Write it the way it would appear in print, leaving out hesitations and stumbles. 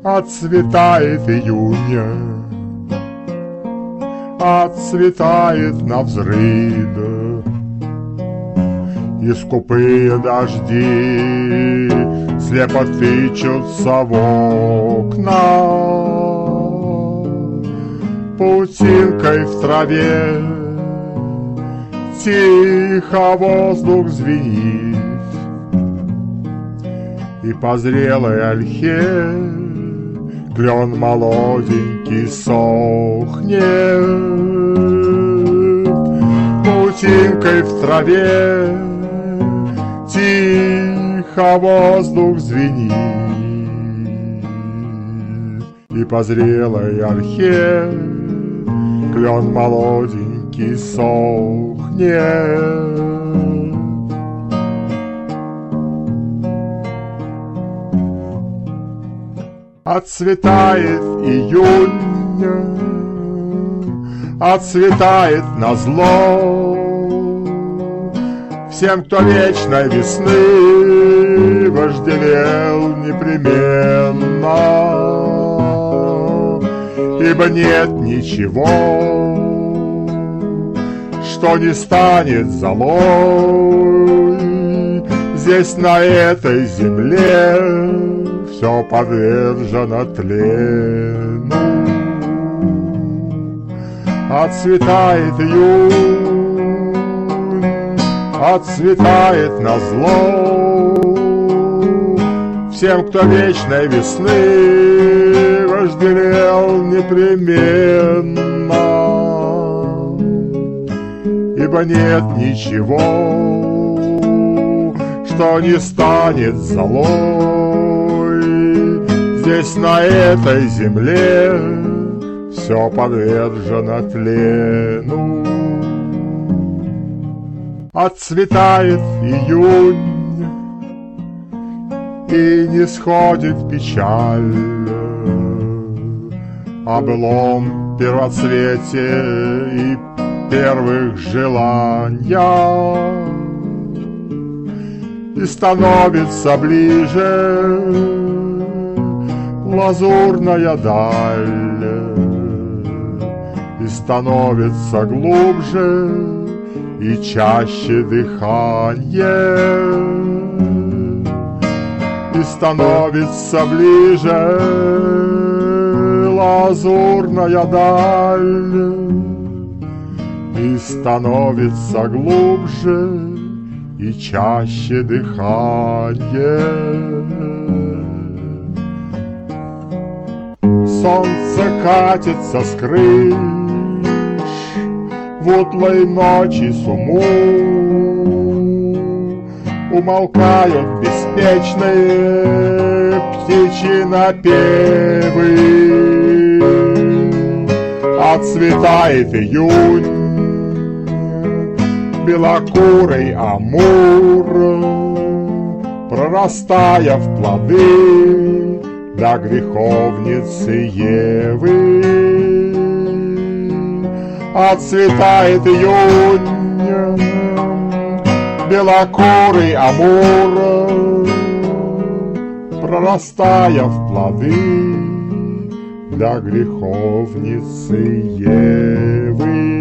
Отцветает июня, отцветает навзрыд, и скупые дожди слепо тычутся в окна. Паутинкой в траве тихо воздух звенит, и по зрелой ольхе клен молоденький сохнет. Паутинкой в траве тихо воздух звенит, и по зрелой ольхе клен молоденький сохнет. Отцветает июнь, отцветает назло всем, кто вечной весны вожделел непременно. Ибо нет ничего, что не станет золой. Здесь, на этой земле, все подвержено тлену. Отцветает июнь, отцветает назло всем, кто вечной весны вожделел непременно. Ибо нет ничего, что не станет золой. Здесь, на этой земле, все подвержено тлену. Отцветает июнь, и не сходит печаль о былом первоцвете и первых желаниях, и становится ближе лазурная даль, и становится глубже и чаще дыхание, и становится ближе лазурная даль, и становится глубже и чаще дыхание. Солнце катится с крыш в утлой ночи суму, умолкают беспечные птичьи напевы. Отцветает июнь, белокурый амур, прорастая в плоды до греховницы Евы. Отцветает июнь, белокурый амур, прорастая в плоды для греховницы Евы.